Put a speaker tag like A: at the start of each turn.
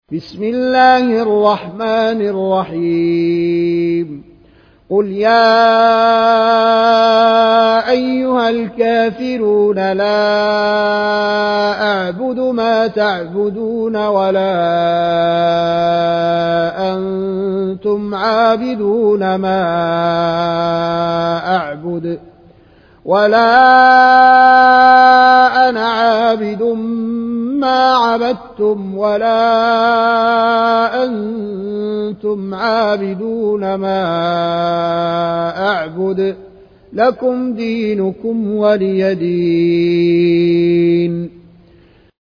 A: بسم الله الرحمن الرحيم قل يا أيها الكافرون لا أعبد ما تعبدون ولا أنتم عابدون ما أعبد ولا أنا عابد ما عبدتم ولا أنتم عابدون ما أعبد لكم دينكم ولي دين.